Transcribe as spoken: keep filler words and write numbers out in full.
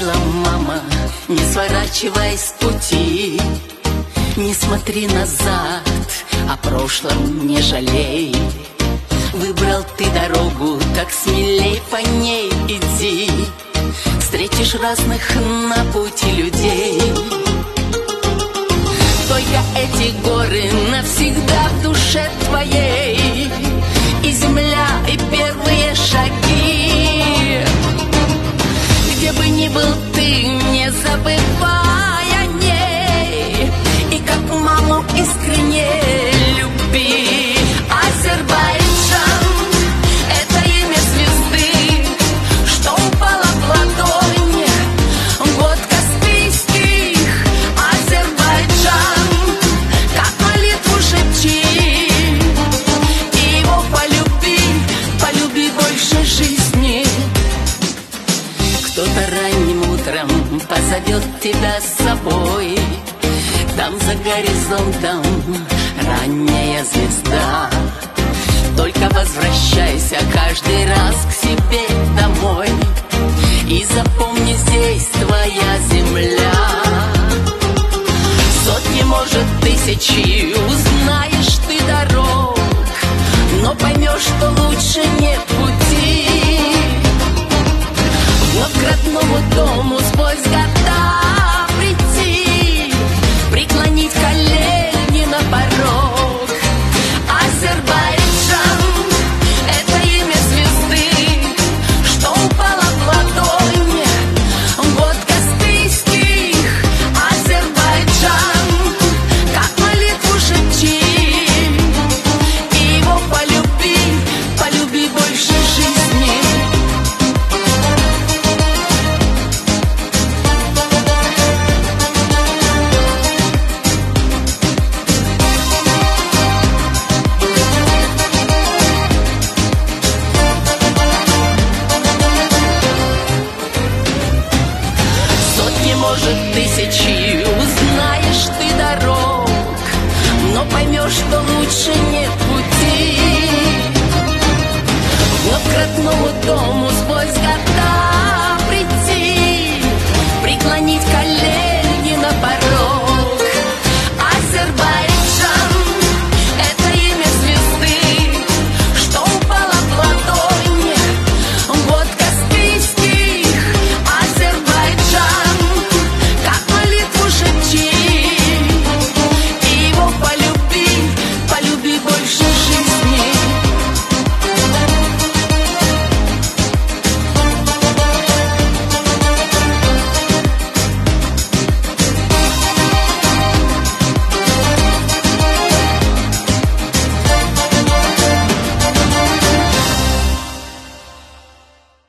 говорила мама, не сворачивай с пути, не смотри назад, о прошлом не жалей. Выбрал ты дорогу, так смелей по ней иди, встретишь разных на пути людей. Только эти горы навсегда в душе твоей, и земля, и первые шаги. Где бы ни был ты, не забывай о ней, и как маму искренне люби. Азербайджан — это имя звезды, что упала в ладонь, год Каспийских. Азербайджан, как молитву шепчи, и его полюби, полюби больше жизни. Кто-то ранним утром позовет тебя с собой, там за горизонтом ранняя звезда. Только возвращайся каждый раз к себе домой, и запомни, здесь твоя земля. Сотни, может, тысячи узнаешь ты дорог, но поймешь, что лучше нет пути. Но к родному дому сквозь года прийти, преклонить колени на порог. Азербайджан — это имя звезды, что упала в ладонь, год Каспийских. Азербайджан, как молитву шепчи, и его полюби, полюби больше жизни. Может, тысячи